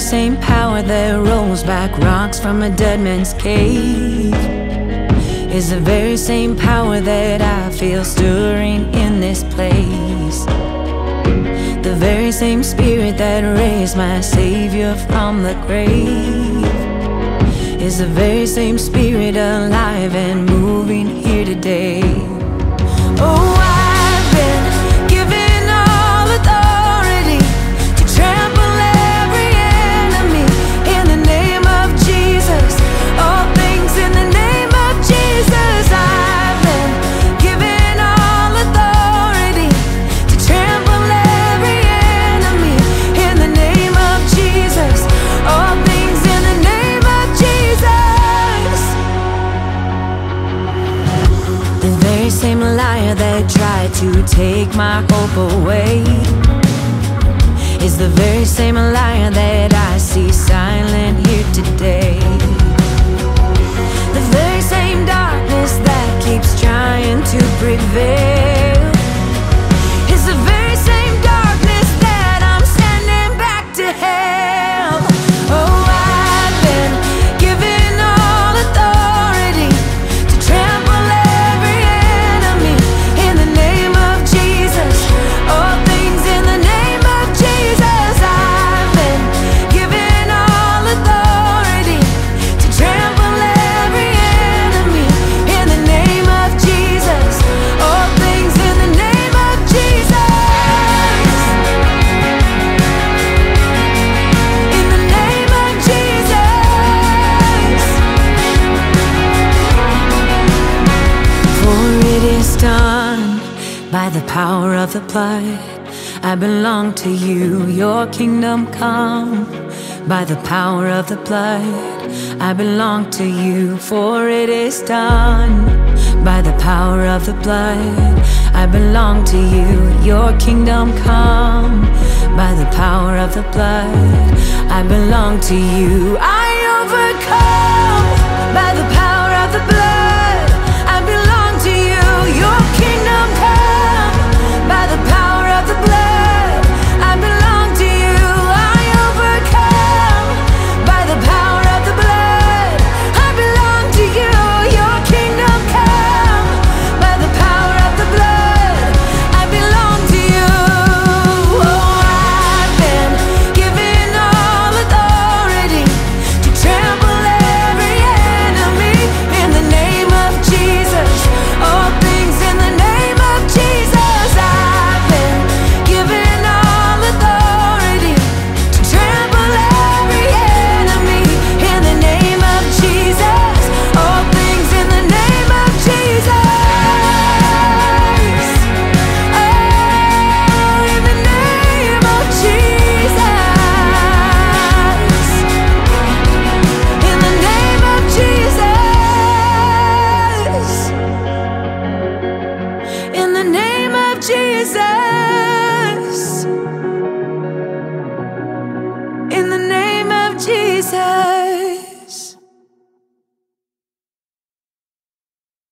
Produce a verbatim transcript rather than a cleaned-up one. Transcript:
same power that rolls back rocks from a dead man's cave is the very same power that I feel stirring in this place. The very same spirit that raised my Savior from the grave is the very same spirit alive and moving here today. Oh, I've been given all authority to trample every enemy in the name of Jesus. All things in the name of Jesus. I've been given all authority to trample every enemy in the name of Jesus. All things in the name of Jesus. The very same liar that tried to take my hope away is the very same liar that I see silent here today. The very same darkness that keeps trying to prevail is the very same darkness that I'm sending back to hell. Oh, I've been given all authority to trample every enemy in the name of Jesus. All things in the name of Jesus. I've been given all authority to trample every enemy in the name of Jesus. All things in the name of Jesus. In the name of Jesus. For it is done by the power of the blood. I belong to you, your kingdom come. By the power of the blood, I belong to you, for it is done. By the power of the blood, I belong to you, your kingdom come. By the power of the blood, I belong to you. I overcome by the power of the blood. I belong to you, your kingdom come. By the power of the blood, I belong to you. I overcome by the power of the blood. I belong to you, your kingdom come. By the power of the blood, I belong to you. Oh, I've been given all authority to trample every enemy in the name of Jesus. All things in the name of Jesus. I've been given all authority to trample every enemy in the name of Jesus. All things in the name of Jesus. Oh, in the name of Jesus. In the name of Jesus. In the name of Jesus.